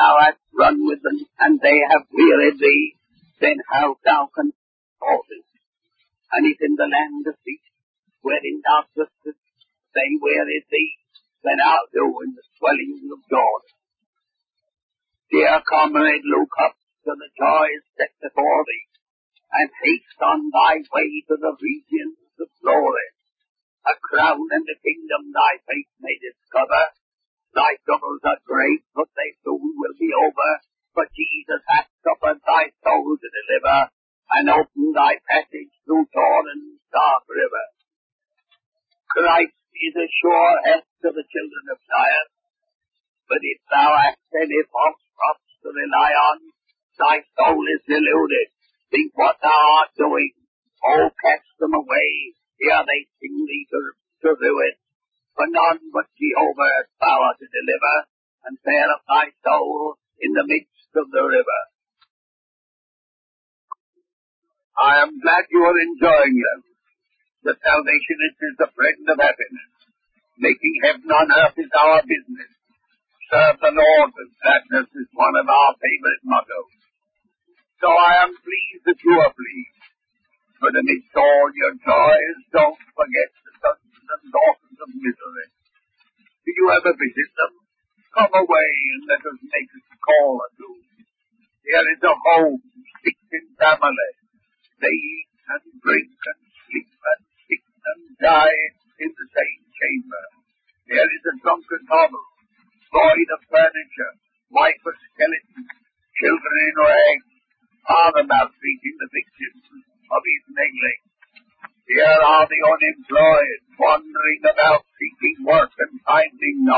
thou hast run with them, and they have wearied thee, then how thou canst call them. And if in the land of peace, wherein thou trustest, they wearied thee, then art thou in the swelling of Jordan. Dear comrade, look up to the joys set before thee, and haste on thy way to the regions of glory. A crown and a kingdom thy faith may discover. Thy troubles are great, but they soon will be over. For Jesus hath suffered thy soul to deliver, and opened thy passage through Jordan's dark river. Christ is a sure help to the children of Zion. But if thou hast any false props to rely on, thy soul is deluded. Think what thou art doing. Oh, cast them away. Here they sing thee to ruin. For none but Jehovah has power to deliver, and bear up thy soul in the midst of the river. I am glad you are enjoying them. The Salvationist is the friend of happiness. Making heaven on earth is our business. Serve the Lord with gladness is one of our favorite mottos. So I am pleased that you are pleased. But amidst all your joys, don't forget the sons and daughters of misery. Do you ever visit them? Come away and let us make a call or two. Here is a home, sick in family. They eat and drink and sleep and sick and die in the same chamber. Here is a drunken hovel, void of furniture, wife a skeleton, children in rags, father maltreating the victims of his negligence. Here are the unemployed, wandering about seeking work and finding none.